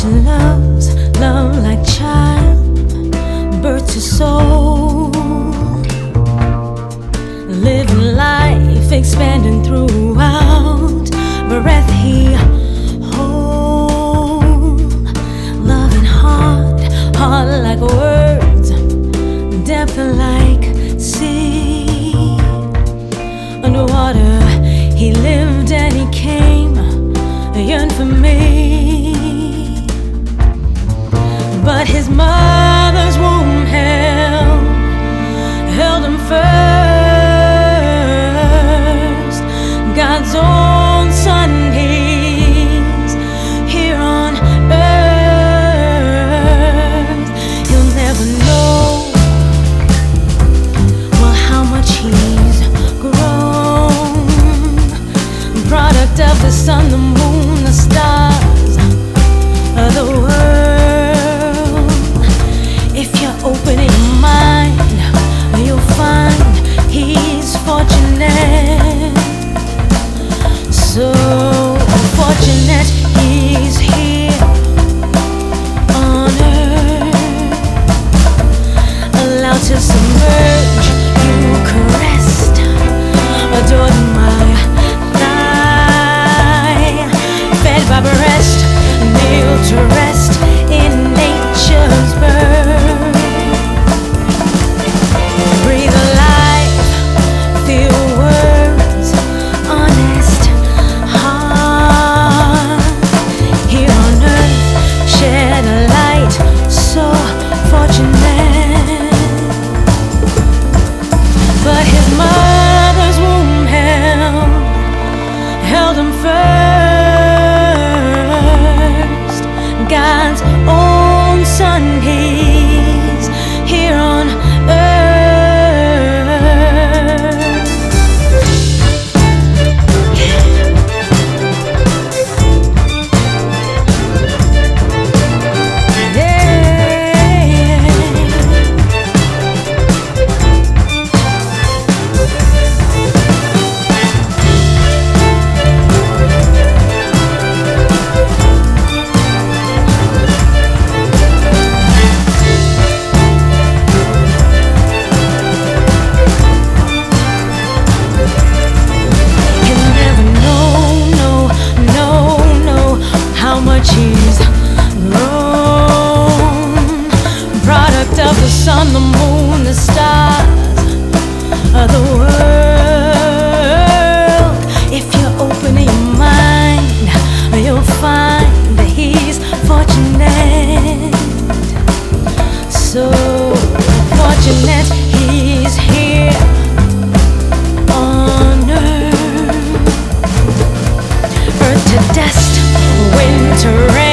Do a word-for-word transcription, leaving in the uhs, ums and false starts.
Ocean loves, love like child, birth to soul, living life, expanding throughout breath he hold, loving heart, heart like words, depth like sea. Underwater he lived and he came, yearned for me, but his mother's womb held, held him first. God's own son, he's here on earth. He'll never know, well, how much he's grown, product of the sun, the moon, the stars of the world. If you're opening your mind, you'll find he's fortunate, so fortunate he's here on earth, allowed to submerge, you caressed, adored my thigh, fed by breast, nailed to rest in nature's birth. Breathe life, feel words, honest heart. Here on earth, shed a light, so fortunate. But his mother's womb held, held him first. God's own son, he's here on earth. He's grown, product of the sun, the moon, the stars of the world. If you're opening your mind, you'll find that he's fortunate, so fortunate he's here on earth, earth to dust, wind to rain.